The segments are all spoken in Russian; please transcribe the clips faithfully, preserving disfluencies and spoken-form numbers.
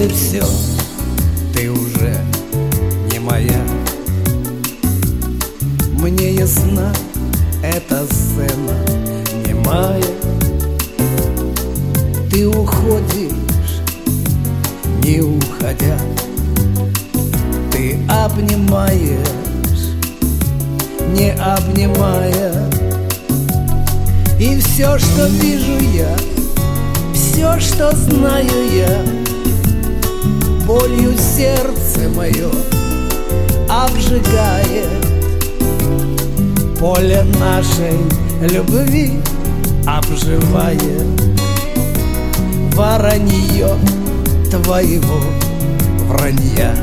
и все, ты уже не моя. Мне ясна эта сцена немая. Ты уходишь, не уходя. Ты обнимаешь, не обнимая. И все, что вижу я, все, что знаю я, болью сердце мое обжигает. Поле нашей любви обживает воронье твоего вранья.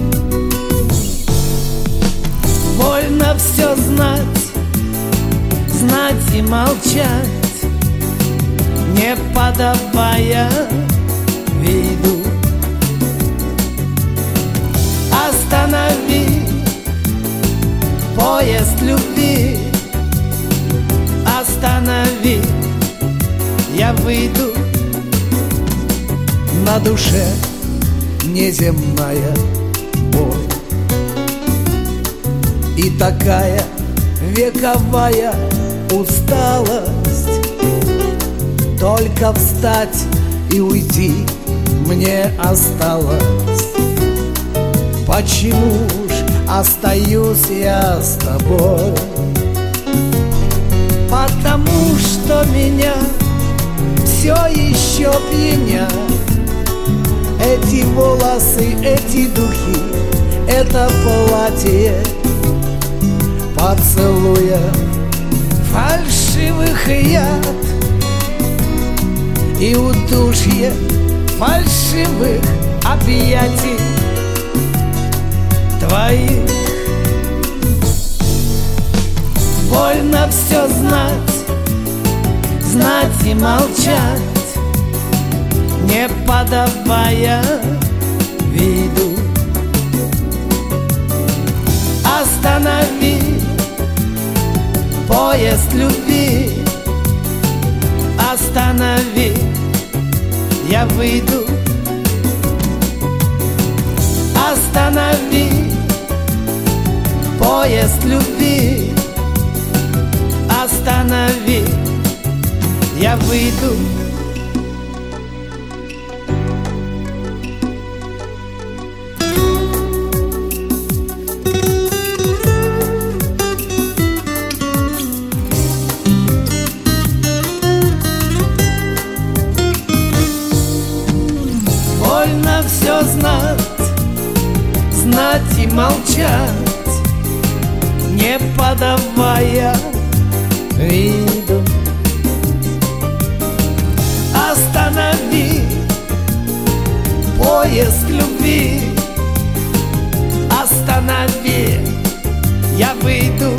Больно все знать, знать и молчать, не подавая виду. Останови поезд любви, останови, я выйду. На душе неземная боль и такая вековая усталость. Только встать и уйти мне осталось. Почему ж остаюсь я с тобой? Потому что меня все еще пьянят эти волосы, эти духи, это платье, поцелуя фальшивых яд и удушье фальшивых объятий твоих. Больно все знать, знать и молчать, не подавая виду. Останови поезд любви, останови, я выйду. Останови поезд любви, останови, я выйду. Больно все знать, знать и молчать, не подавая виду. Останови поезд любви, останови, я выйду.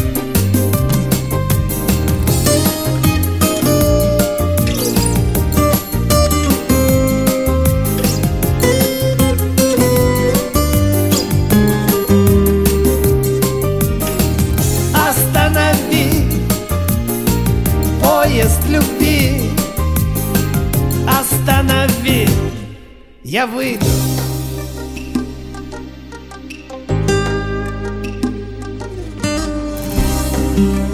Поезд любви, останови, я выйду. Thank you.